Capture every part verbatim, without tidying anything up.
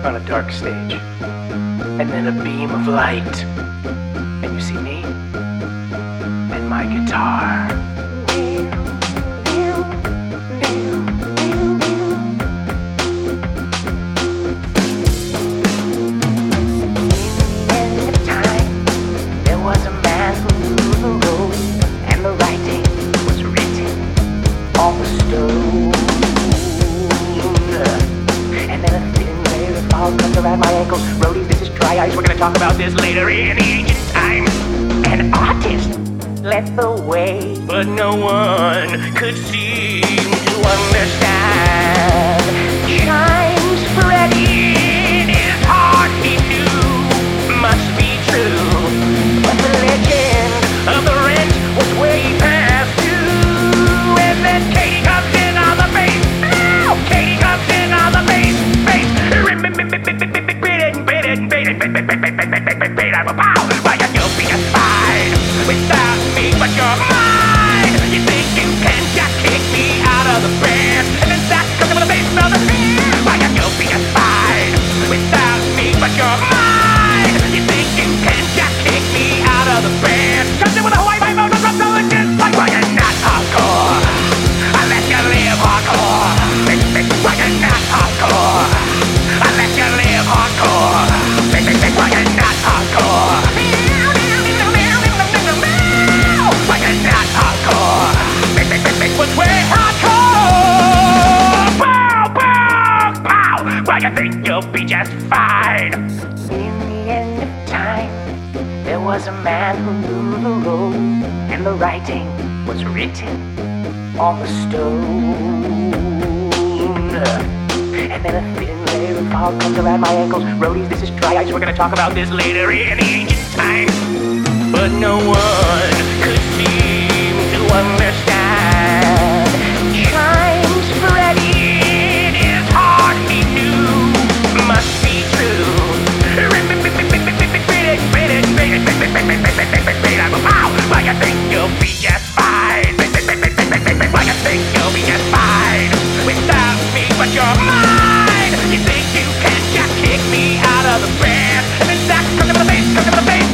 on a dark stage, and then a beam of light, and you see me and my guitar. Comes around my ankles, roadies, this is dry ice. We're gonna talk about this later in ancient times. An artist led the way, but no one could seem to understand. Chimes spreading in his heart, he knew must be true, but the legend of the wrench was way past due. And then Katie comes in on the bass. Ow! Katie comes in on the bass. Bass. Why can you be fine without me, but you're mine? You think you can just kick me out of the band, and then that comes with a bass on the hand. Why can you be fine without me, but you're mine? You think you can just kick me out of the band? Comes in with a Hawaii vibe on the drum, so it's just like, why you're not hardcore? I let you live hardcore. Why you're not hardcore? I let you live hardcore. Why you're not hardcore? Why you're not hardcore? Was way hardcore. Pow, pow, pow. Why you think you'll be just fine? In the end of time, there was a man who knew the road, and the writing was written on the stone. And then a thin layer of fog comes around my ankles. Roadies, this is dry ice. We're gonna talk about this later in ancient times. But no one could seem to understand. Chimes spreading his heart, he knew must be true. Why you think you'll be just fine? Why you think you'll be just fine without me, but you're mine? You think you can just kick me out of the band, and then that comes with the bass, comes with the bass.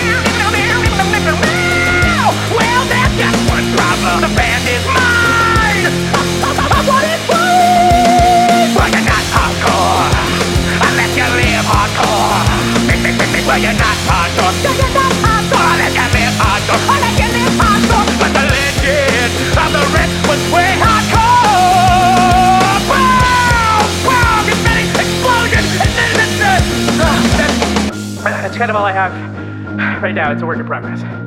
Well, there's just one problem. The band is mine. What is mine? Well, you're not hardcore. I let you live hardcore. Well, you're not hardcore. You're not hardcore. I let you live hardcore. I let you live hardcore. But the legend of the rest was way hardcore. Wow! Wow! Confetti explosion! And then it's uh, that's kind of all I have right now. It's a work in progress.